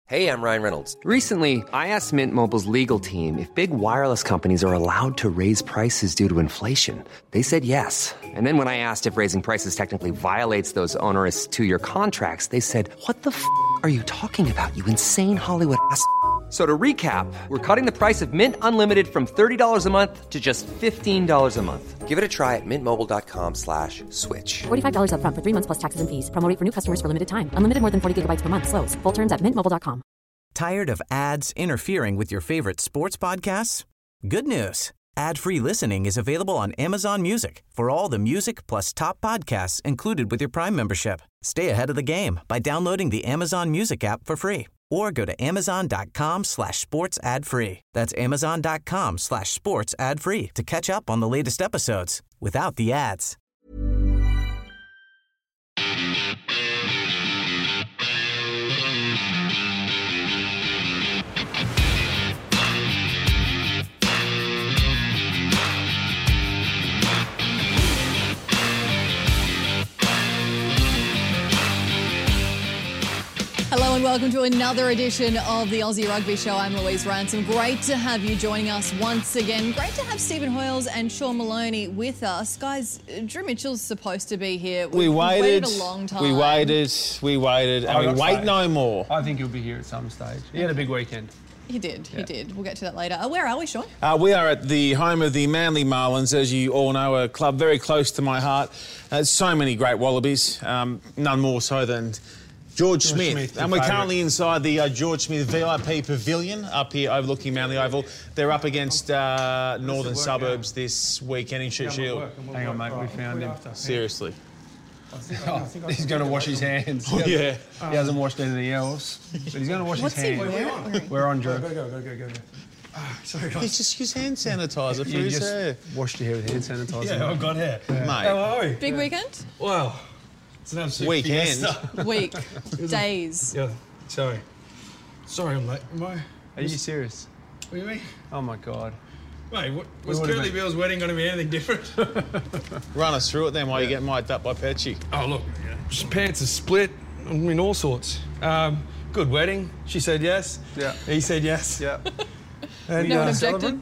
Hey, I'm Ryan Reynolds. Recently, I asked Mint Mobile's legal team if big wireless companies are allowed to raise prices due to inflation. They said yes. And then when I asked if raising prices technically violates those onerous two-year contracts, they said, "What the f*** are you talking about, you insane Hollywood ass?" So to recap, we're cutting the price of Mint Unlimited from $30 a month to just $15 a month. Give it a try at mintmobile.com/switch. $45 up front for 3 months plus taxes and fees. Promo rate for new customers for limited time. Unlimited more than 40 gigabytes per month. Slows full terms at mintmobile.com. Tired of ads interfering with your favorite sports podcasts? Good news. Ad-free listening is available on Amazon Music for all the music plus top podcasts included with your Prime membership. Stay ahead of the game by downloading the Amazon Music app for free or go to amazon.com/sports ad free. That's amazon.com/sports ad free to catch up on the latest episodes without the ads. Hello and welcome to another edition of the Aussie Rugby Show. I'm Louise Ransom. Great to have you joining us once again. Great to have Stephen Hoyles and Sean Maloney with us. Guys, Drew Mitchell's supposed to be here. We waited a long time. We waited, and we wait no more. I think he'll be here at some stage. He had a big weekend. He did. We'll get to that later. Where are we, Sean? We are at the home of the Manly Marlins, as you all know, a club very close to my heart. So many great Wallabies, none more so than George Smith. And we're currently inside the George Smith VIP Pavilion up here overlooking Manly Oval. They're up against Northern Suburbs this weekend in Shute Shield. Hang on, mate, we found him. Seriously. He's going to wash his hands. Yeah. He hasn't washed anything else, but he's going to wash his hands. We're on, Drew. Go. Sorry, guys. He's just use hand sanitizer for his hair. Washed your hair with hand sanitizer. Yeah, I've got hair. Mate. How are we? Big weekend? Wow. It's an absolute Weekend. fiesta. Week. Days. Yeah, sorry. Sorry I'm late. Am I? Are you serious? What do you mean? Oh, my God. Mate, was Curly Bill's wedding going to be anything different? Run us through it then while you get mic'd up by Petchy. Oh, look, pants are split. I mean, all sorts. Good wedding. She said yes. Yeah. He said yes. Yeah. And, No one objected?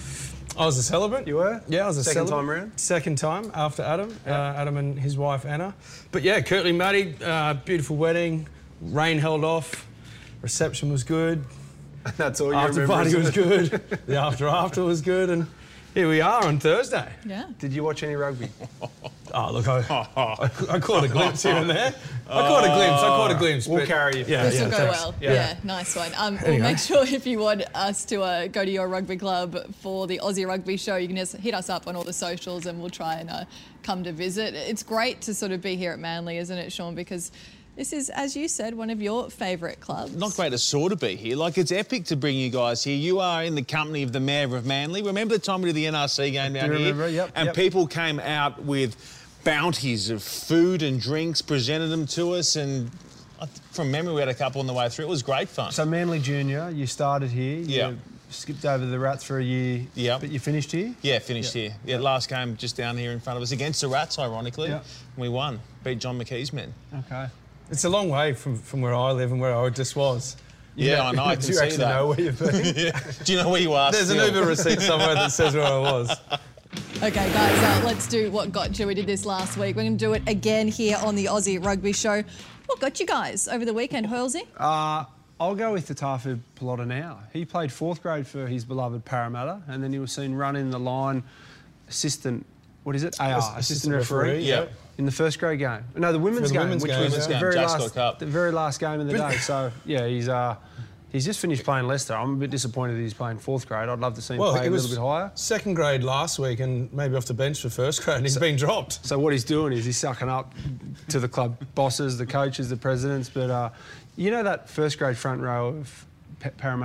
I was a celebrant. You were? Yeah, I was a Second celebrant. time around? Second time after Adam. Adam and his wife Anna. But yeah, Curtly Matty, beautiful wedding. Rain held off. Reception was good. That's all you After remember. party isn't was it? good. The after was good, and here we are on Thursday. Yeah. Did you watch any rugby? Oh look, I caught a glimpse here and there. I caught a glimpse. We'll but- carry you. Yeah, This yeah, will go thanks. well. Yeah. Yeah, nice one. We'll Anyway. make sure if you want us to go to your rugby club for the Aussie Rugby Show, you can just hit us up on all the socials and we'll try and come to visit. It's great to sort of be here at Manly, isn't it, Sean? Because this is, as you said, one of your favourite clubs. Not great to sort of be here. Like, it's epic to bring you guys here. You are in the company of the Mayor of Manly. Remember the time we did the NRC game down here? remember, yep, And yep. people came out with bounties of food and drinks, presented them to us, and from memory we had a couple on the way through. It was great fun. So Manly Junior, you started here. Yeah. You skipped over the Rats for a year. Yeah. But you finished here? Yeah, finished here. Yeah, last game just down here in front of us against the Rats, ironically. Yeah. We won. Beat John McKee's men. Okay. It's a long way from where I live and where I just was. Yeah, I know. I can Do you see actually that. know where you've been? Yeah. Do you know where you are? There's still? an Uber receipt somewhere that says where I was. Okay, guys, let's do what got you. We did this last week. We're going to do it again here on the Aussie Rugby Show. What got you guys over the weekend, Hoylesy? I'll go with Tatafu Pilota now. He played fourth grade for his beloved Parramatta, and then he was seen running the line assistant, what is it? AR, assistant referee. Yeah. In the first grade game. No, the women's the game, women's which game, was yeah. the very, Jasper last, Cup. the very last game of the day. So, yeah, he's just finished playing Leicester. I'm a bit disappointed that he's playing fourth grade. I'd love to see him play a little bit higher. Second grade last week and maybe off the bench for first grade and he's been dropped. So what he's doing is he's sucking up to the club bosses, the coaches, the presidents. But you know that first grade front row of Parramatta,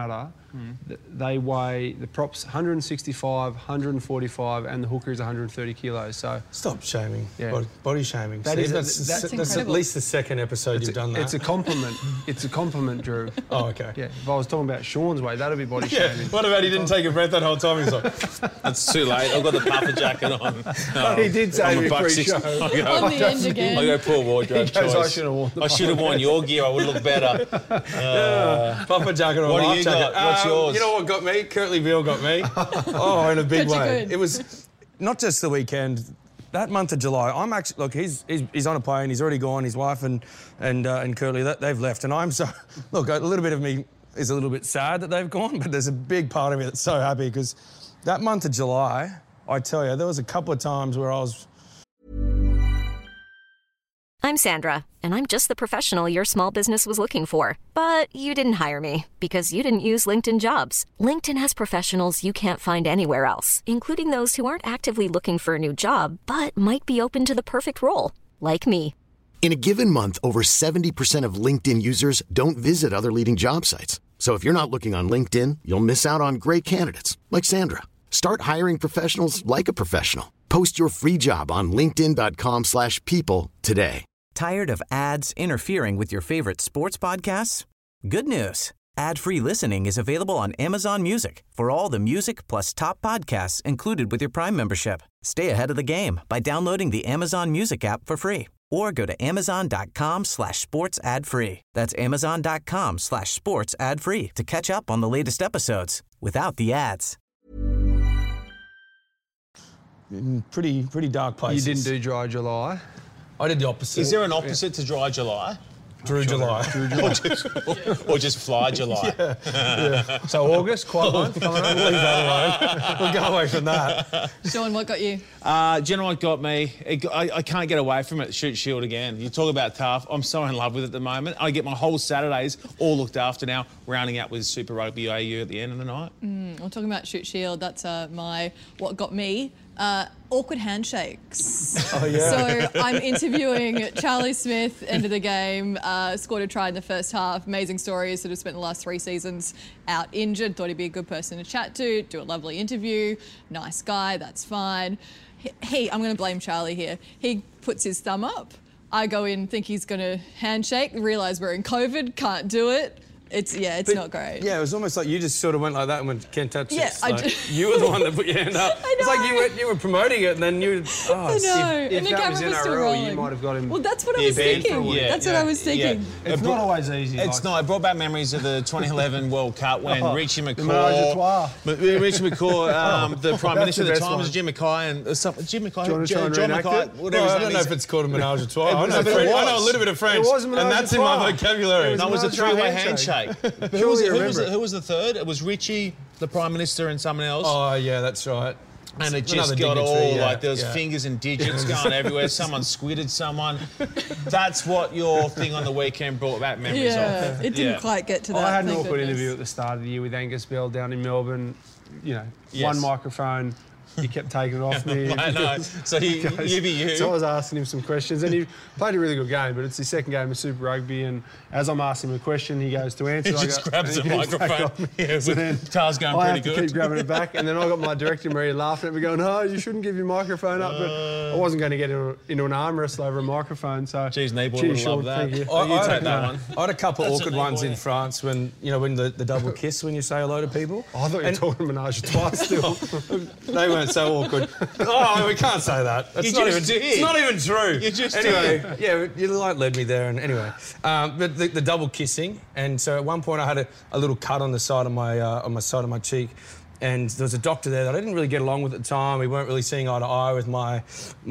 They weigh, the prop's 165, 145, and the hooker is 130 kilos. So stop shaming, body shaming. That's at least the second episode you've done that. It's a compliment. It's a compliment, Drew. Oh, okay. Yeah. If I was talking about Sean's weight, that'd be body shaming. What about he didn't take a breath that whole time? He's like, That's too late. I've got the puffer jacket on. He did say I'm a me buck pre-show. On the end again. I go poor wardrobe He goes, choice. I should have worn your gear. I would look better. puffer jacket or What do life you jacket. got? What's yours? You know what got me? Curtly Veal got me. Oh, in a big Pretty way. good. It was not just the weekend. That month of July, I'm actually look. He's on a plane. He's already gone. His wife and Curtly, they've left, and I'm so look. A little bit of me is a little bit sad that they've gone, but there's a big part of me that's so happy because that month of July, I tell you, there was a couple of times where I was. I'm Sandra, and I'm just the professional your small business was looking for. But you didn't hire me because you didn't use LinkedIn Jobs. LinkedIn has professionals you can't find anywhere else, including those who aren't actively looking for a new job, but might be open to the perfect role, like me. In a given month, over 70% of LinkedIn users don't visit other leading job sites. So if you're not looking on LinkedIn, you'll miss out on great candidates like Sandra. Start hiring professionals like a professional. Post your free job on linkedin.com/people today. Tired of ads interfering with your favorite sports podcasts? Good news. Ad-free listening is available on Amazon Music for all the music plus top podcasts included with your Prime membership. Stay ahead of the game by downloading the Amazon Music app for free or go to amazon.com/sports ad free. That's amazon.com/sports ad free to catch up on the latest episodes without the ads. In pretty dark places. You didn't do Dry July. I did the opposite. Is there an opposite to Dry July? Drew July. Or just Fly July? Yeah. So August, quite month coming up. Leave that alone. We'll go away from that. Sean, what got you? Do you know what got me? I can't get away from it, Shoot Shield again. You talk about tough. I'm so in love with it at the moment. I get my whole Saturdays all looked after now, rounding out with Super Rugby AU at the end of the night. I'm talking about Shoot Shield. That's what got me. Awkward handshakes. Oh, yeah. So I'm interviewing Charlie Smith, end of the game, scored a try in the first half. Amazing story. Sort of spent the last 3 seasons out injured. Thought he'd be a good person to chat to, do a lovely interview. Nice guy, that's fine. I'm going to blame Charlie here. He puts his thumb up. I go in, think he's going to handshake, realise we're in COVID, can't do it. It's not great. Yeah, it was almost like you just sort of went like that and went, can't touch this. Yeah, Like, you were the one that put your hand up. I know. It's like you were promoting it and then you... Oh, I know. If And the that was camera was still NRL, rolling. you might have got him. Well, that's what I was thinking. Yeah, That's what I was thinking. It's not always easy. It's not. It brought back memories of the 2011 World Cup when Richie Menage a trois. McCaw, the Prime That's Minister the at the best time one. was Jim Mackay and Jim Mackay, Do you want to try and John reenact Mackay, it? whatever Well, I his don't name know is. if it's called a menage a trois. I but it know a was. little bit of French, It was a menage and a that's in my trois. vocabulary. It No, it was a Menage a three-way handshake. handshake. Surely you remember it. Who was the third? It was Richie, the Prime Minister, and someone else. Oh, yeah, that's right. And it Another just got dignitary, all yeah, like there was yeah. fingers and digits going everywhere. Someone squidded someone. That's what your thing on the weekend brought back memories Yeah, of. it didn't quite get to that. I had an thank awkward goodness. interview at the start of the year with Angus Bell down in Melbourne. You know, Yes. one microphone. He kept taking it off me. I know. So you be you. So I was asking him some questions, and he played a really good game. But it's his second game of Super Rugby, and as I'm asking him a question, he goes to answer. He I just go- grabs and the he gets back microphone. on me. Yeah, So then Tar's going I pretty have to good. keep grabbing it back, and then I got my director Maria laughing at me, going, "No, you shouldn't give your microphone up." But I wasn't going to get into an arm wrestle over a microphone. So, Geez, Neighbour cheers, would Sean, love that. thank you. You take that one. I had a couple That's awkward a ones neat in way. France when the double kiss when you say hello to people. Oh, I thought you were talking menage a trois still. They weren't so awkward. Oh, we can't say that. That's You not just even, did. It's not even true. You just anyway, did. yeah, you like led me there. And anyway, but the double kissing, and so at one point I had a little cut on the side of my cheek. And there was a doctor there that I didn't really get along with at the time. We weren't really seeing eye to eye with my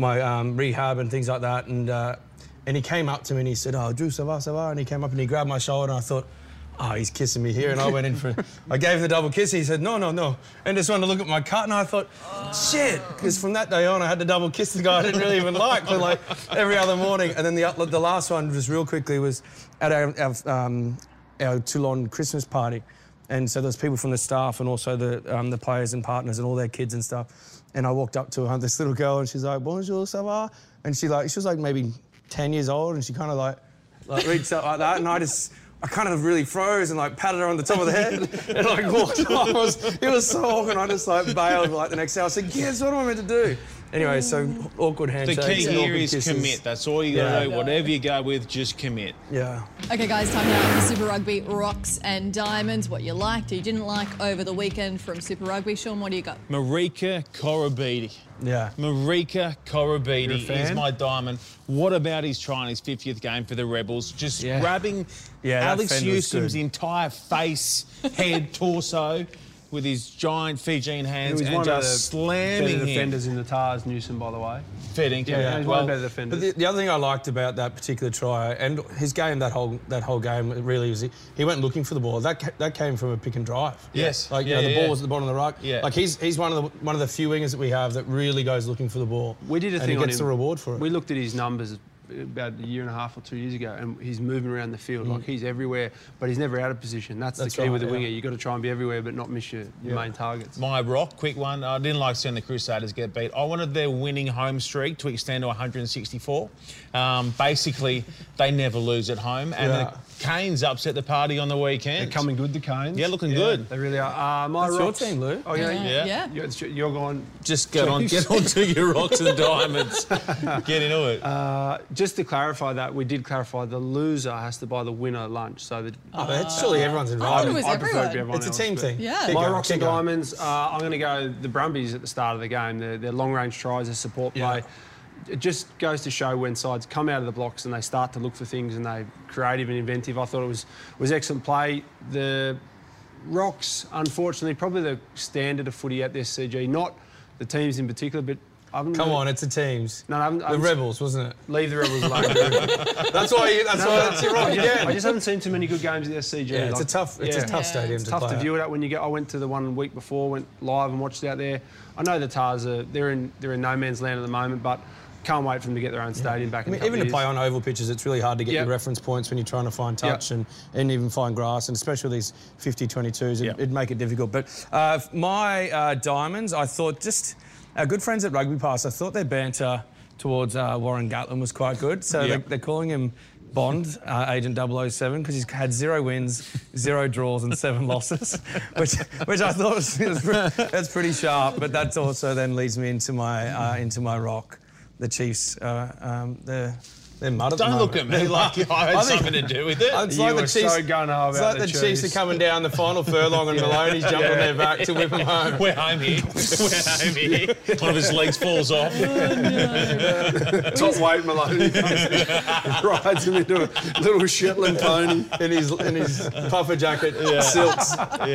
rehab and things like that. And he came up to me and he said, "Oh, Drew, ça va, ça va?" And he came up and he grabbed my shoulder and I thought, oh, he's kissing me here. And I went in for I gave him the double kiss. He said, no. And just wanted to look at my cut. And I thought, shit. Because from that day on, I had to double kiss the guy I didn't really even like for like every other morning. And then the last one, just real quickly, was at our Toulon Christmas party. And so there's people from the staff and also the players and partners and all their kids and stuff. And I walked up to her, this little girl, and she's like, "Bonjour, ça va?" And she was like maybe 10 years old, and she kind of like reached out like that. And I kind of really froze and like patted her on the top of the head and like walked off. It was so awkward. I just like bailed like the next day. I was like, yes, what am I meant to do? Anyway, so awkward handshakes. The key here is kisses. commit. That's all you got to do. Whatever you go with, just commit. Yeah. Okay, guys, time now for Super Rugby Rocks and Diamonds. What you liked, you didn't like over the weekend from Super Rugby. Sean, what do you got? Marika Koroibete. Yeah. Marika Koroibete is my diamond. What about his try in his 50th game for the Rebels? Just grabbing Alex Newsom's entire face, head, torso with his giant Fijian hands and just slamming him. Better defenders in the Tars, Newsom, by the way. Fair dinkum. Yeah, he's one of the better defenders. But the other thing I liked about that particular try and his game, that whole game, really was he went looking for the ball. That came from a pick and drive. Yes. Like the ball was at the bottom of the ruck. Yeah. Like he's one of the few wingers that we have that really goes looking for the ball. We did a thing and he on gets him. the reward for it. We looked at his numbers about a year and a half or 2 years ago, and he's moving around the field. Like, he's everywhere, but he's never out of position. That's the key right, with the winger. You've got to try and be everywhere but not miss your main targets. My rock, quick one. I didn't like seeing the Crusaders get beat. I wanted their winning home streak to extend to 164. Basically, they never lose at home. And the Canes upset the party on the weekend. They're coming good, the Canes. Yeah, looking good. They really are. My That's rocks, your team, Lou. Oh, yeah. Yeah. You're going... Just get on to your rocks and diamonds. Get into it. Just to clarify that, we did clarify the loser has to buy the winner lunch. So That's surely everyone's I thought it involved. was I prefer it to everyone. be everyone It's a else, team but- thing. Yeah. My rocks and diamonds, I'm going to go the Brumbies at the start of the game. Their long-range tries, their support play. It just goes to show when sides come out of the blocks and they start to look for things and they're creative and inventive. I thought it was excellent play. The Rocks, unfortunately, probably the standard of footy at the SCG, not the teams in particular, but Come on, it's the teams. No, I haven't, the Rebels, wasn't it? Leave the Rebels alone. That's why you're wrong again. I just haven't seen too many good games at the SCG. Yeah, it's a tough stadium It's to tough play to at. view it at when you get. I went to the one week before, went live and watched out there. I know the Tars they're in no man's land at the moment, but can't wait for them to get their own stadium back. Even to play on oval pitches, it's really hard to get your reference points when you're trying to find touch and even find grass, and especially with these 50-22s, it'd make it difficult. But my diamonds, I thought just our good friends at Rugby Pass, I thought their banter towards Warren Gatland was quite good. So they're calling him Bond, Agent 007, because he's had 0 wins, 0 draws and 7 losses, which I thought that's pretty sharp. But that also then leads me into my rock. The Chiefs, they're mud at the moment. Don't look at me like I had something to do with it. It's like the Chiefs are coming down the final furlong and Maloney's jumping on their back to whip them home. We're home here. One of his legs falls off. Top weight Maloney rides him into a little Shetland pony in his puffer jacket, silks.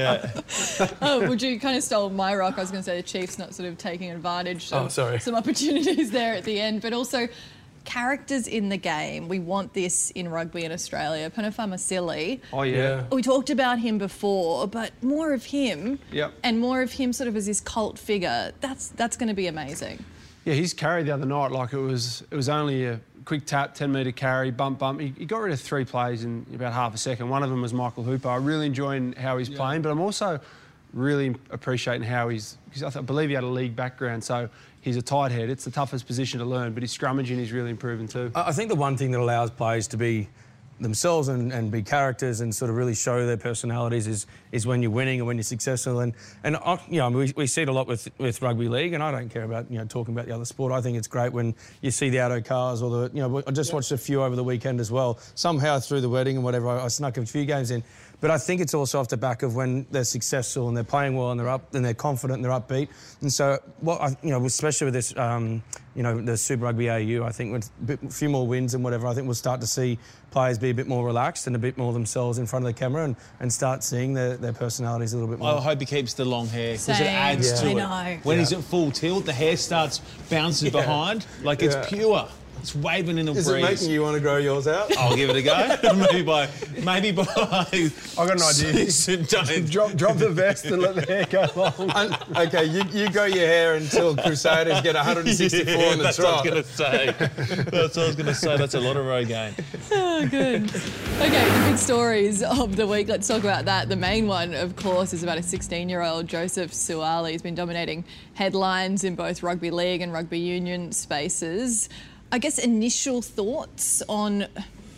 Would you kind of stole my rock? I was going to say the Chiefs not sort of taking advantage of sorry. some opportunities there at the end, but also characters in the game. We want this in rugby in Australia. Panafama Silly. Oh, yeah. We talked about him before, but more of him and more of him sort of as this cult figure, that's going to be amazing. Yeah, his carry the other night, like it was only a quick tap, 10-metre carry, bump. He got rid of 3 plays in about half a second. One of them was Michael Hooper. I'm really enjoying how he's playing, but I'm also really appreciating how because I believe he had a league background, so he's a tight head. It's the toughest position to learn, but his scrummaging is really improving too. I think the one thing that allows players to be themselves and be characters and sort of really show their personalities is when you're winning and when you're successful. And we see it a lot with rugby league, and I don't care about talking about the other sport. I think it's great when you see the auto cars or I just watched a few over the weekend as well. Somehow through the wedding and whatever, I snuck a few games in. But I think it's also off the back of when they're successful and they're playing well and they're up and they're confident and they're upbeat. And so, especially with this, the Super Rugby AU, I think with a few more wins and whatever, I think we'll start to see players be a bit more relaxed and a bit more themselves in front of the camera and start seeing their personalities a little bit more. I hope he keeps the long hair because it Same. adds to I it. know. When he's at full tilt, the hair starts bouncing behind. Like it's pure. It's waving in the breeze. Is it making you want to grow yours out? I'll give it a go. maybe by. I got an idea. drop the vest and let the hair go long. Okay, you grow your hair until Crusaders get 164 on the That's trot. what I was going to say. That's what I was going to say. That's a lot of Rogaine. Oh, good. Okay, the big stories of the week. Let's talk about that. The main one, of course, is about a 16-year-old Joseph Suaalii. He's been dominating headlines in both rugby league and rugby union spaces. I guess initial thoughts on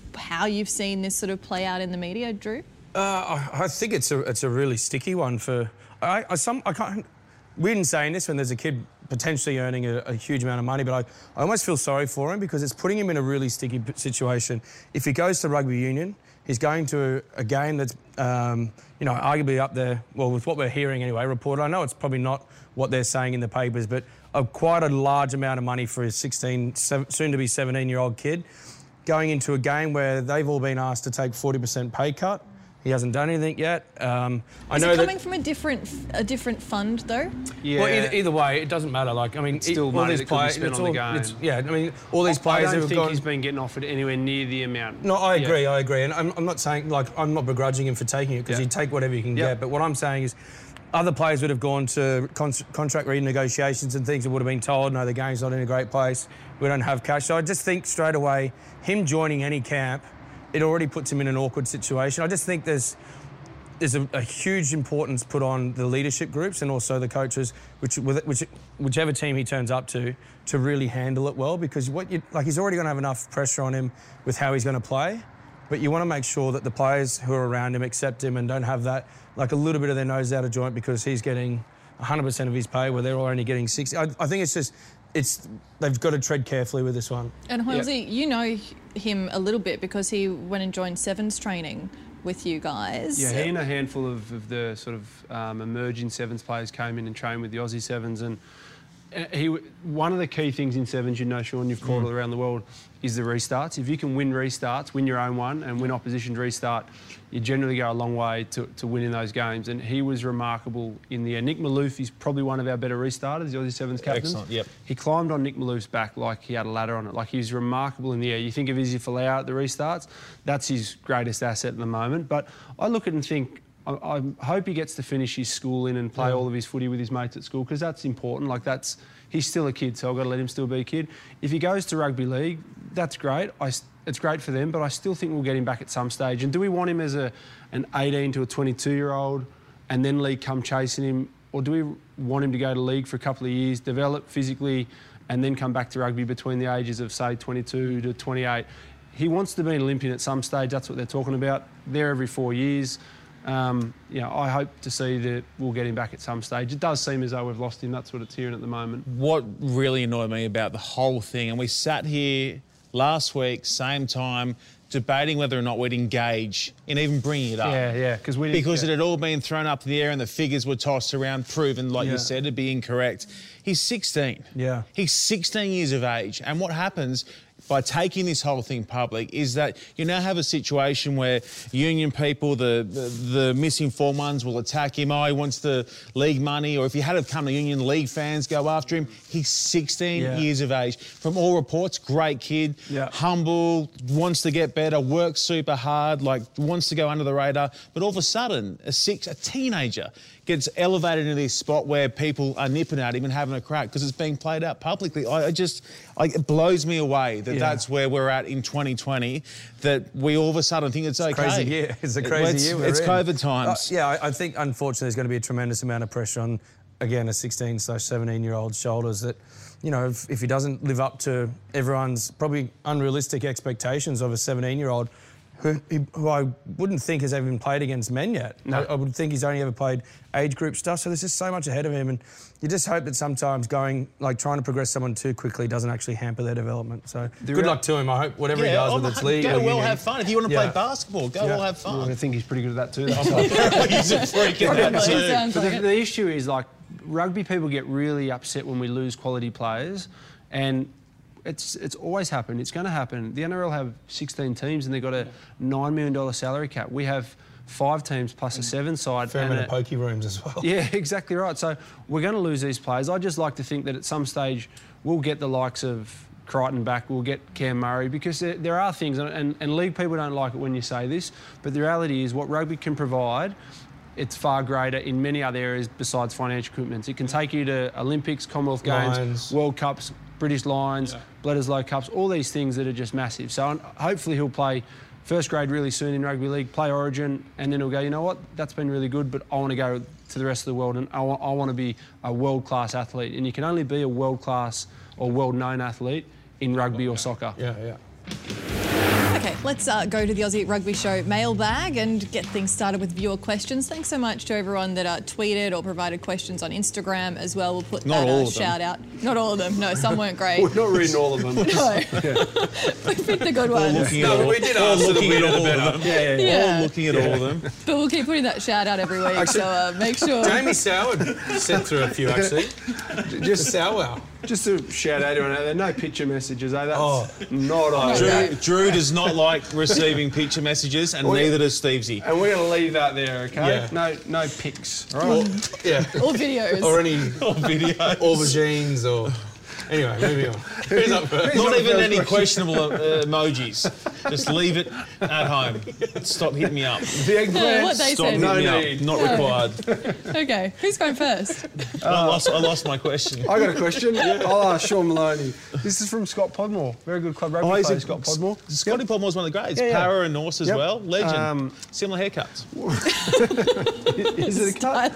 how you've seen this sort of play out in the media, Drew? I think it's a really sticky one for. I can't. We're in saying this when there's a kid potentially earning a huge amount of money, but I almost feel sorry for him because it's putting him in a really sticky situation. If he goes to rugby union, he's going to a game that's, arguably up there, well, with what we're hearing anyway, reported. I know it's probably not what they're saying in the papers, but quite a large amount of money for a soon-to-be 17-year-old kid going into a game where they've all been asked to take 40% pay cut. He hasn't done anything yet. Is it coming from a different fund, though? Yeah. Well, either way, it doesn't matter. Like, I mean, it's still money that could be spent on the game. All these players I don't think he's been getting offered anywhere near the amount. No, I agree, and I'm not saying, like, I'm not begrudging him for taking it because you take whatever you can get. But what I'm saying is other players would have gone to contract renegotiations and things and would have been told, no, the game's not in a great place, we don't have cash. So I just think straight away, him joining any camp, it already puts him in an awkward situation. I just think there's a huge importance put on the leadership groups and also the coaches, whichever team he turns up to really handle it well, because he's already going to have enough pressure on him with how he's going to play, but you want to make sure that the players who are around him accept him and don't have that, like a little bit of their nose out of joint because he's getting 100% of his pay where they're only getting 60. I think it's just... they've got to tread carefully with this one. And Hoylesy, you know him a little bit because he went and joined Sevens training with you guys. Yeah, he and a handful of the sort of emerging Sevens players came in and trained with the Aussie Sevens, and one of the key things in Sevens, you know, Sean, you've called it around the world, is the restarts. If you can win restarts, win your own one and win opposition restart, you generally go a long way to winning those games. And he was remarkable in the air. Nick Maloof is probably one of our better restarters, the Aussie Sevens captain. Excellent, yep. He climbed on Nick Maloof's back like he had a ladder on it. Like, he's remarkable in the air. You think of Izzy Folau at the restarts, that's his greatest asset at the moment. But I look at it and think, I hope he gets to finish his schooling and play all of his footy with his mates at school, because that's important. Like, he's still a kid, so I've got to let him still be a kid. If he goes to rugby league, that's great. It's great for them, but I still think we'll get him back at some stage. And do we want him as an 18 to a 22-year-old and then league come chasing him, or do we want him to go to league for a couple of years, develop physically, and then come back to rugby between the ages of, say, 22 to 28? He wants to be an Olympian at some stage. That's what they're talking about. They're every 4 years. I hope to see that we'll get him back at some stage. It does seem as though we've lost him. That's what it's hearing at the moment. What really annoyed me about the whole thing, and we sat here last week, same time, debating whether or not we'd engage in even bringing it up. Yeah, because it had all been thrown up in the air and the figures were tossed around, proven, like you said, to be incorrect. He's 16. Yeah. He's 16 years of age. And what happens by taking this whole thing public is that you now have a situation where union people, the misinformed ones, will attack him. Oh, he wants the league money. Or if he had to come to union, league fans go after him. He's 16 years of age. From all reports, great kid, humble, wants to get better, works super hard, like wants to go under the radar. But all of a sudden, a teenager gets elevated into this spot where people are nipping at him and having a crack because it's being played out publicly. It blows me away that that's where we're at in 2020, that we all of a sudden think it's okay. Crazy year. It's a crazy year. It's COVID times. I think, unfortunately, there's going to be a tremendous amount of pressure on, again, a 16/17-year-old's shoulders that, you know, if he doesn't live up to everyone's probably unrealistic expectations of a 17-year-old, who I wouldn't think has ever been played against men yet. No. I would think he's only ever played age group stuff, so there's just so much ahead of him, and you just hope that sometimes trying to progress someone too quickly doesn't actually hamper their development. So good luck to him. I hope whatever he does, whether it's league or union, have fun. If you want to play basketball, have fun. I think he's pretty good at that too. He's a freak at that too. But the issue is, like, rugby people get really upset when we lose quality players, and it's always happened. It's going to happen. The NRL have 16 teams and they've got a $9 million salary cap. We have 5 teams plus a 7 side. Fair amount of pokey rooms as well. Yeah, exactly right. So we're going to lose these players. I just like to think that at some stage we'll get the likes of Crichton back, we'll get Cam Murray, because there are things, and league people don't like it when you say this, but the reality is what rugby can provide, it's far greater in many other areas besides financial commitments. It can take you to Olympics, Commonwealth Games, World Cups, British Lions, Bledisloe Cups, all these things that are just massive. So hopefully he'll play first grade really soon in rugby league, play Origin, and then he'll go, you know what, that's been really good, but I want to go to the rest of the world and I want to be a world-class athlete. And you can only be a world-class or world-known athlete in rugby or soccer. Yeah. Okay, let's go to the Aussie Rugby Show mailbag and get things started with viewer questions. Thanks so much to everyone that tweeted or provided questions on Instagram as well. We'll put that shout out. Not all of them. No, some weren't great. We're not reading all of them. No. We picked the good ones. We did ask them a little bit. Yeah. All looking at all of them. But we'll keep putting that shout out every week, so make sure. Jamie Soward sent through a few, actually. Just Sowell. Just to shout out to everyone out there, no picture messages, eh? That's not on. Drew does not like receiving picture messages, and neither does Stevesy. And we're going to leave that there, okay? Yeah. No pics, all right? Or videos. Or any videos. Aubergines or... Anyway, moving on. Who's up first? Not even any questionable emojis. Just leave it at home. Stop hitting me up. The eggplant. What they Stop said. hitting No me up. need. Not required. Okay, who's going first? I lost my question. I got a question. I'll ask Sean Maloney. This is from Scott Podmore. Very good club rugby player, Scott Podmore. Scotty Podmore's one of the greats. Yeah. Para and Norse as well. Legend. Similar haircuts. Is it a cut?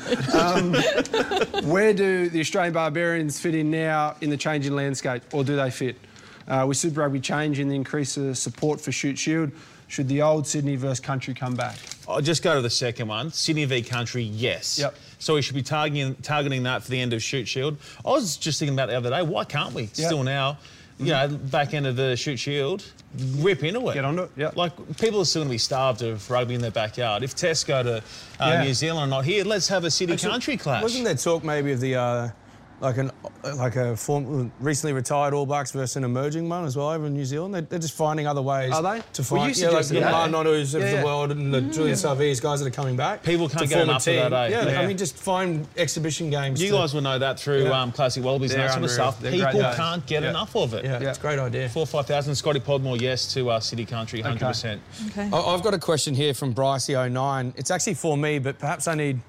Where do the Australian Barbarians fit in now in the changing landscape, or do they fit? With Super Rugby changing the increase of support for Shoot Shield, should the old Sydney versus Country come back? I'll just go to the second one. Sydney v Country, yes. Yep. So we should be targeting that for the end of Shoot Shield. I was just thinking about it the other day. Why can't we still now, you know, back end of the Shoot Shield, rip into it? Get onto it, yeah. Like, people are still going to be starved of rugby in their backyard. If Tests go to New Zealand or not here, let's have a City-Country clash. Wasn't there talk maybe of the... like a recently retired All Blacks versus an emerging one as well over in New Zealand. They're just finding other ways. Are they? To find, you suggested like the that. Marnottos of the world and the Julian Sarvi's guys that are coming back. People can't to get form enough a team. of that, eh? Yeah, I mean, just find exhibition games. You guys will know that through Classic Wallabies and that sort of stuff. People can't get enough of it. Yeah, it's a great idea. 4,000 or 5,000. Scotty Podmore, yes to City-Country, 100%. Okay. I've got a question here from Brycey09. It's actually for me, but perhaps I need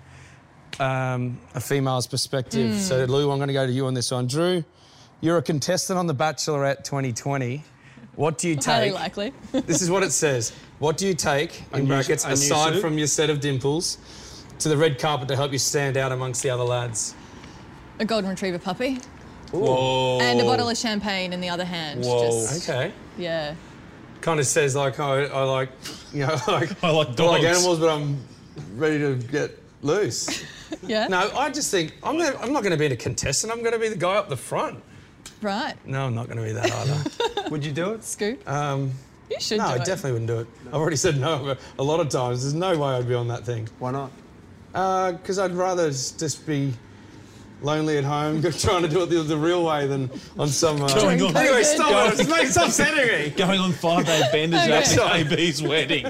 a female's perspective. So, Lou, I'm going to go to you on this one. Drew, you're a contestant on The Bachelorette 2020. What do you take? Highly likely. This is what it says. What do you take, in brackets, aside from your set of dimples, to the red carpet to help you stand out amongst the other lads? A golden retriever puppy. Whoa. And a bottle of champagne in the other hand. Whoa. Okay. Yeah. Kind of says, like, I like, you know, like... I like I dogs. like animals, but I'm ready to get loose. Yeah? No, I just think I'm not going to be the contestant. I'm going to be the guy up the front. Right. No, I'm not going to be that either. Would you do it? Scoop. Um, You should no, do I it. definitely wouldn't do it. I've already said no a lot of times. There's no way I'd be on that thing. Why not? Because I'd rather just be lonely at home, trying to do it the real way than on some... Going on. Anyway, stop it. Stop centering me. Going on 5-day benders at AB's wedding.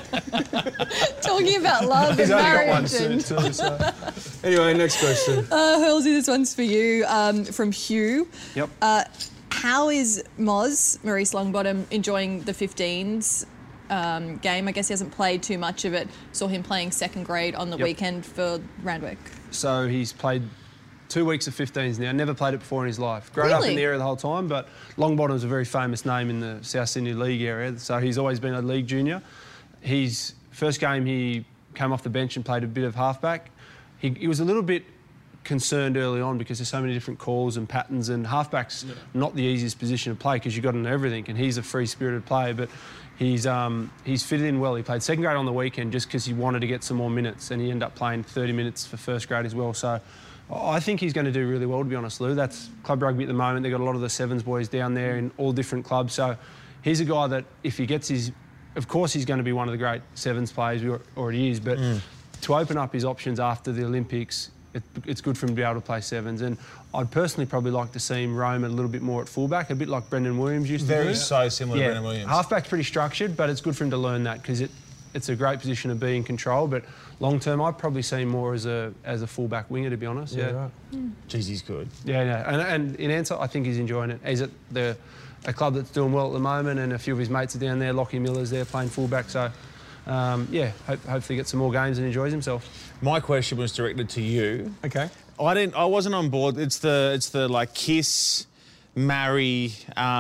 Talking about love He's and only got one marriage. suit And too, so... Anyway, next question. Halsey, this one's for you from Hugh. Yep. How is Moz, Maurice Longbottom, enjoying the 15s game? I guess he hasn't played too much of it. Saw him playing second grade on the weekend for Randwick. So he's played 2 weeks of 15s now. Never played it before in his life. Grown up in the area the whole time, but Longbottom's a very famous name in the South Sydney League area, so he's always been a league junior. His first game, he came off the bench and played a bit of halfback. He was a little bit concerned early on because there's so many different calls and patterns, and halfback's not the easiest position to play because you've got to know everything, and he's a free-spirited player, but he's fitted in well. He played second grade on the weekend just because he wanted to get some more minutes, and he ended up playing 30 minutes for first grade as well. So I think he's going to do really well, to be honest, Lou. That's club rugby at the moment. They've got a lot of the sevens boys down there in all different clubs. So he's a guy that if he gets his... Of course he's going to be one of the great sevens players, he already is, but to open up his options after the Olympics, it's good for him to be able to play sevens. And I'd personally probably like to see him roam a little bit more at fullback, a bit like Brendan Williams used to do. Very so similar to Brendan Williams. Halfback's pretty structured, but it's good for him to learn that because it's a great position to be in control. But long term, I'd probably see him more as a fullback winger, to be honest. Yeah, right. Jeez, he's good. Yeah. And in answer, I think he's enjoying it. He's at a club that's doing well at the moment, and a few of his mates are down there. Lockie Miller's there playing fullback, so hopefully get some more games and enjoys himself. My question was directed to you. Okay. I wasn't on board. It's the like kiss, marry,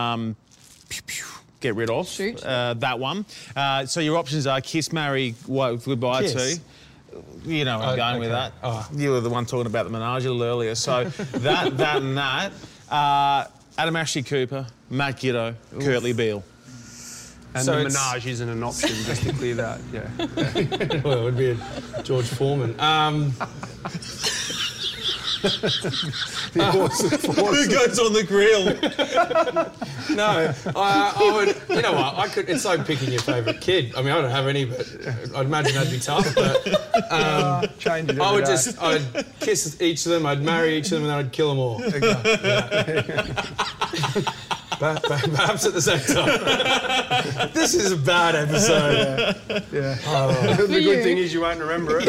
get rid of. Shoot. That one. So your options are kiss, marry, goodbye Kiss. to. You know where I'm going with that. Oh. You were the one talking about the menage a little earlier. So that and that. Adam Ashley Cooper, Matt Giddo, Kurtley Beale. And So the it's- Minaj isn't an option, just to clear that. Yeah. Well, it would be a George Foreman. Who goes on the grill? No, I would. You know what? I could. It's like picking your favourite kid. I mean, I don't have any, but I'd imagine that'd be tough. But Change it I would every just. I'd kiss each of them. I'd marry each of them, and then I'd kill them all. Perhaps at the same time. This is a bad episode. Yeah. The good thing is you won't remember it.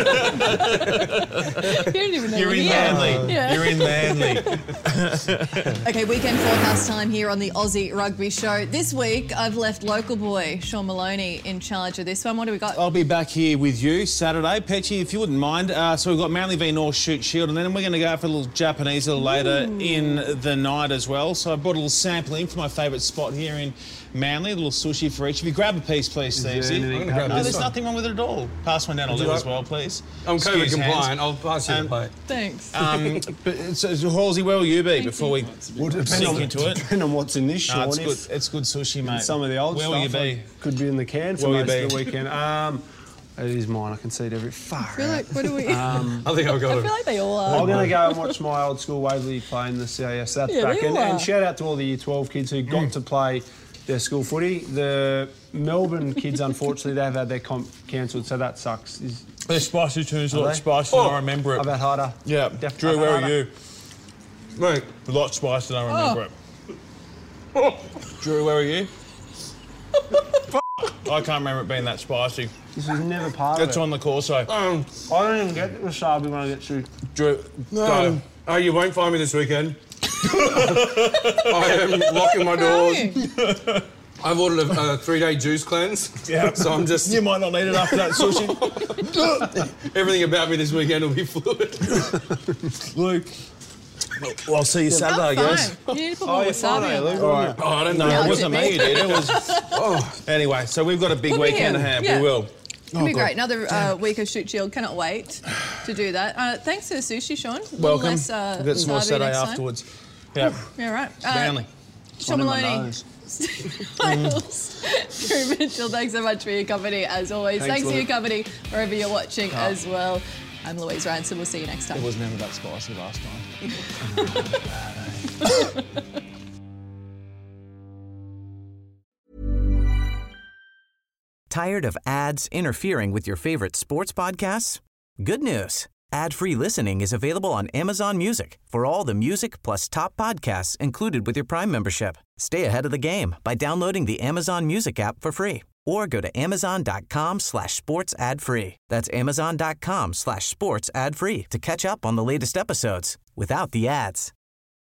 You don't even know You're when in he is. Manly. Yeah. You're in Manly. Okay, weekend forecast time here on the Aussie Rugby Show. This week, I've left local boy Sean Maloney in charge of this one. What do we got? I'll be back here with you Saturday, Petchy, if you wouldn't mind. So we've got Manly v North Shoot Shield, and then we're going to go for a little Japanese a little later in the night as well. So I brought a little sample in for my favourite spot here in Manly, a little sushi for each. If you grab a piece, please, Steve. anything No, happening? there's nothing wrong with it at all. Pass one down a little as well, please. I'm COVID Excuse compliant. hands. I'll pass you the plate. Thanks. But so, Halsey, where will you be before we Well, sink into it? Depending on what's in this, Sean. It's good. It's good sushi, mate. Some of the old where stuff will you be? could be in the can for Where will most you of the be? weekend. It is mine. I can see it every far. I feel like, what do we... I think I've got I it. feel like they all are. I'm going to go and watch my old school Waverley play in the CAS. That's Yeah, back. they And, all are. and shout out to all the Year 12 kids who got to play their school footy. The Melbourne kids, unfortunately, they've had their comp cancelled, so that sucks. They're spicy tunes, a Are lot they? spicy, I remember it. I've had harder. Yeah. Def- Drew, I've where had are you? Mate, A lot spicy, I remember it. Drew, where are you? I can't remember it being that spicy. This was never part It's of on the Corso. it. I don't even get the wasabi when I get to... Drew, go. oh, you won't find me this weekend. I am locking my doors. I've ordered a 3-day juice cleanse. Yeah. So I'm just... You might not need it after that sushi. Everything about me this weekend will be fluid. Luke. Well, I'll see you Saturday, I guess. You need to put more wasabi on that. All right. Oh, I don't No, know. it wasn't me who did. It was. Anyway, so we've got a big We'll be weekend here. ahead. Yeah. We will. It'll be great. Another week of Shoot Shield. Cannot wait to do that. Thanks for the sushi, Sean. A little Welcome. less, We'll get some more wasabi Saturday next time. afterwards. Yeah. Yeah, right. Manly. Sean One in my Maloney. nose. Miles. Drew Mitchell, thanks so much for your company as always. Thanks for your company wherever you're watching as well. I'm Louise Ransom. We'll see you next time. It was never that spicy last time. Tired of ads interfering with your favorite sports podcasts? Good news. Ad-free listening is available on Amazon Music for all the music plus top podcasts included with your Prime membership. Stay ahead of the game by downloading the Amazon Music app for free or go to amazon.com/sports ad free. That's amazon.com/sports ad free to catch up on the latest episodes without the ads.